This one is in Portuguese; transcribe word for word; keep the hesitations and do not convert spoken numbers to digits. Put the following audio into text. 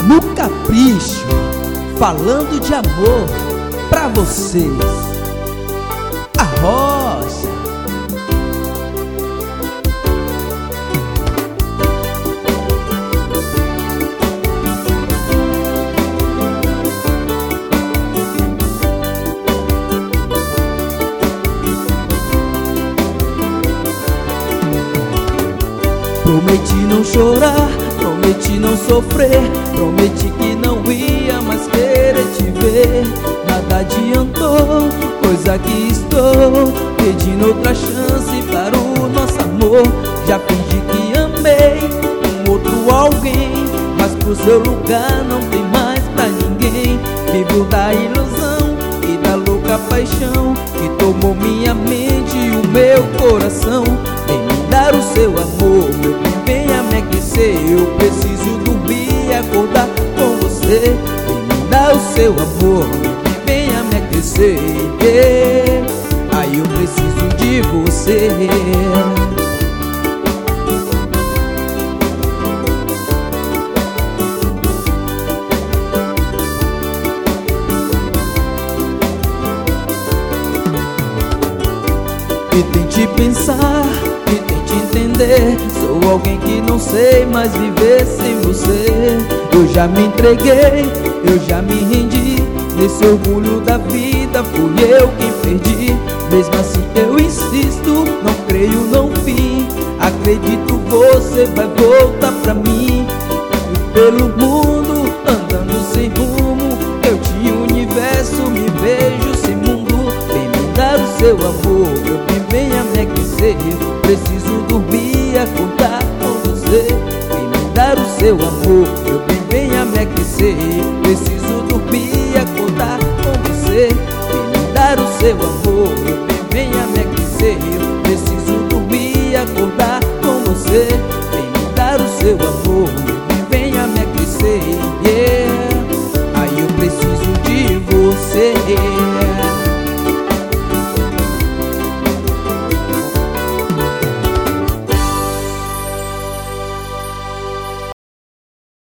no capricho, falando de amor pra vocês. A Rocha. Prometi não chorar, prometi não sofrer, prometi que não ia mais querer te ver. Nada adiantou, pois aqui estou, pedindo outra chance para o nosso amor. Já fingi que amei um outro alguém, mas pro seu lugar não tem mais pra ninguém. Vivo da ilusão e da louca paixão que tomou minha mente e o meu coração. Vem me dar o seu amor, meu bem, venha me aquecer. Eu preciso dormir e acordar com você. Vem me dar o seu amor, meu bem, venha me aquecer. Aí eu preciso de você. E tente pensar, e tente entender. Sou alguém que não sei mais viver sem você. Eu já me entreguei, eu já me rendi. Nesse orgulho da vida fui eu quem perdi. Mesmo assim eu insisto, não creio, não fim. Acredito você vai voltar pra mim. E pelo mundo, andando sem rumo, eu tinha o universo, me vejo sem mundo. Vem me dar o seu amor, meu bem, venha me aquecer. Preciso dormir e acordar com você. Vem me dar o seu amor, meu bem, venha me aquecer. Preciso dormir e acordar com você. Vem me dar o seu amor, meu bem, venha me aquecer. Preciso dormir e acordar com você. Vem me dar o seu amor.